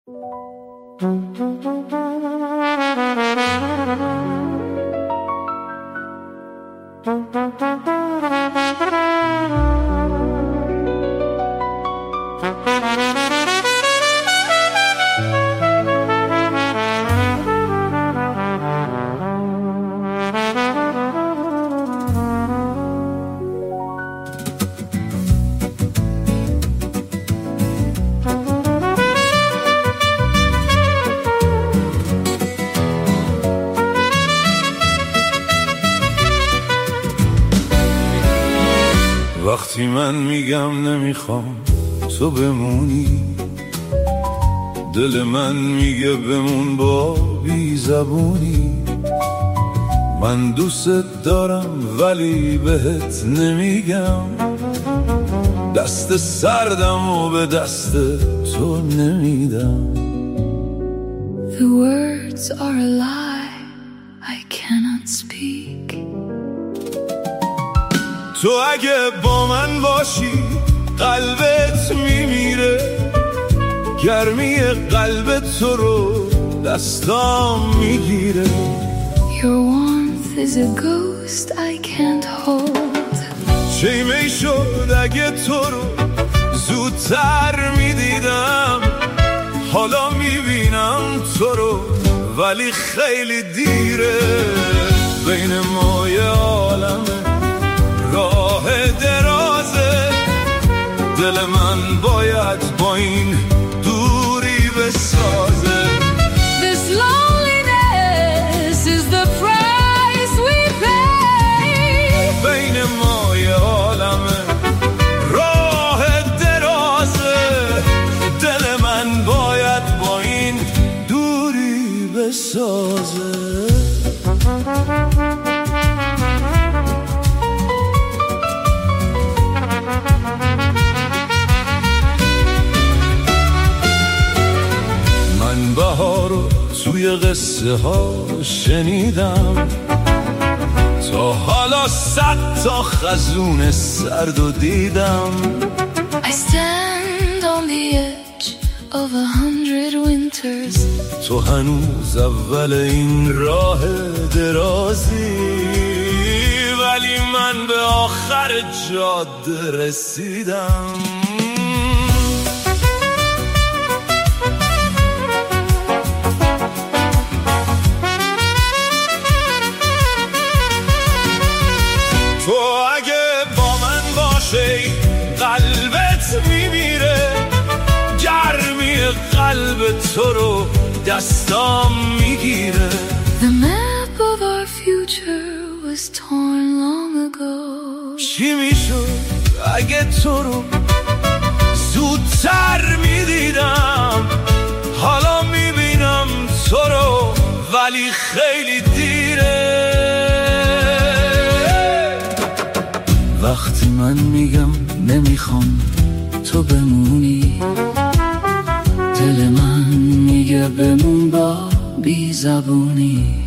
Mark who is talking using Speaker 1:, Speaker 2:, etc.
Speaker 1: وقتی من میگم نمیخوام تو بمونی، دل من میگه بمون با بی زبونی. من دوست دارم ولی بهت نمیگم، دست سردم و به دست تو نمیدم.
Speaker 2: The words are a lie, I cannot speak.
Speaker 1: تو اگه با من باشی قلبت میمیره، گرمی قلب تو رو دستام میگیره.
Speaker 2: Your warmth is a ghost I can't hold.
Speaker 1: چه می شد اگه تو رو زودتر میدیدم، حالا میبینم تو رو ولی خیلی دیره. بین ما یه عالمه راه درازه، دل من باید با این دوری بسازه.
Speaker 2: This loneliness is the price we pay.
Speaker 1: بین ما یه عالمه راه درازه، دل من باید با این دوری بسازه. بهارو توی قصه ها شنیدم، تا حالا 100 تا خزون سرد و دیدم.
Speaker 2: I stand on the edge of 100 winters.
Speaker 1: تو هنوز اول این راه درازی، ولی من به آخر جاده رسیدم. تو اگه با من باشی قلبت میمیره، گرمی قلب تو رو دستام میگیره.
Speaker 2: The map of our future was torn long ago.
Speaker 1: چی میشد اگه تو رو زودتر میدیدم، حالا میبینم تو رو ولی خیلی دیره. وقتی من میگم نمیخوام تو بمونی، دل من میگه بمون با بی زبونی.